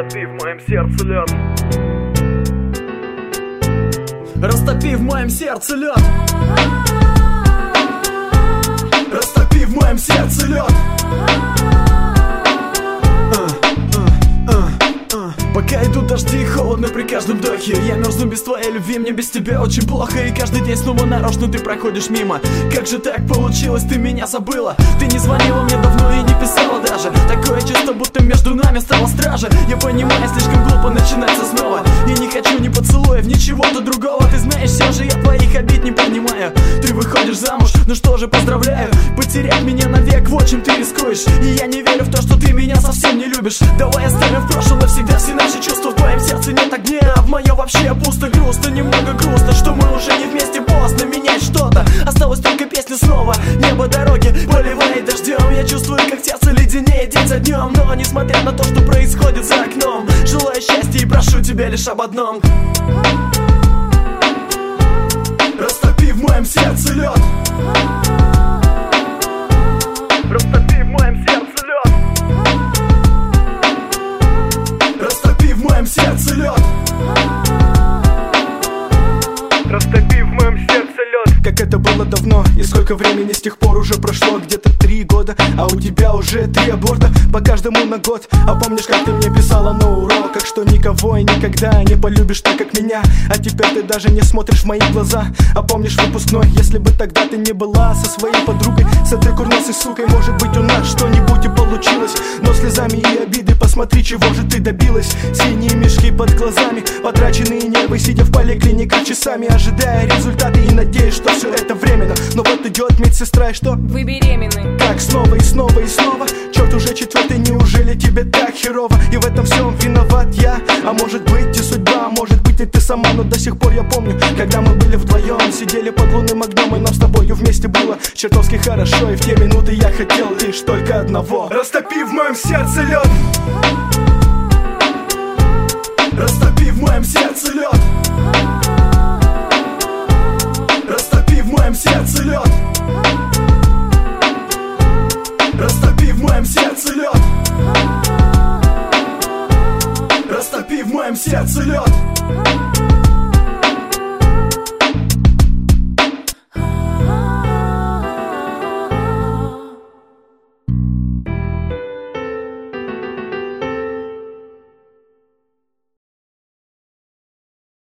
Растопи в моем сердце лед. Растопи в моем сердце лед. Растопи в моем сердце лед. Пока идут дожди, холодно при каждом вдохе. Я мерзну без твоей любви, мне без тебя очень плохо. И каждый день снова нарочно ты проходишь мимо. Как же так получилось, ты меня забыла? Ты не звонила мне давно и не писала даже. Такое чувство, будто между нами стала стража. Я понимаю, слишком глупо начинаться снова. И не хочу ни поцелуев, ничего-то другого. Ты знаешь, все же я твоих обид не понимаю. Ты выходишь замуж, ну что же, поздравляю. Потерять меня навек, вот чем ты рискуешь. И я не верю в то, что ты меня совсем не любишь. Давай оставим в прошлом навсегда все наши чувства. В твоем сердце нет огня, а в моем вообще пусто. Грустно, немного грустно, что мы уже не вместе. Поздно менять что-то, осталась только песня снова. Небо, дороги, поливает дождем. Я чувствую, как сердце леденеет день за днем. Но несмотря на то, что происходит за окном, желаю счастья и прошу тебя лишь об одном. Растопи в моем сердце лед. Растопи в моем сердце лед. Растопи в моем сердце лед. Растопи в моем сердце лед. Как это было давно, и сколько времени с тех пор уже прошло. Где-то 3 года, а у тебя уже 3 аборта. По каждому на год. А помнишь, как ты мне писала на уроках, что никого и никогда не полюбишь так, как меня. А теперь ты даже не смотришь в мои глаза. А помнишь выпускной, если бы тогда ты не была со своей подругой, с этой курносой сукой, может быть у нас что-нибудь и получилось. Но слезами и обиды посмотри, чего же ты добилась. Синие мешки под глазами, потраченные нервы, сидя в поликлиниках часами, ожидая результаты и надеясь, что все это временно. Но вот идет медсестра, и что? Вы беременны. Как снова и снова и снова. Черт, уже 4-й, неужели тебе так херово? И в этом всем виноват я. А может быть и судьба, а может быть и ты сама. Но до сих пор я помню, когда мы были вдвоем, сидели под лунным огнем, и нам с тобою вместе было чертовски хорошо. И в те минуты я хотел лишь только одного: растопи в моем сердце лед. Растопи в моем сердце лед.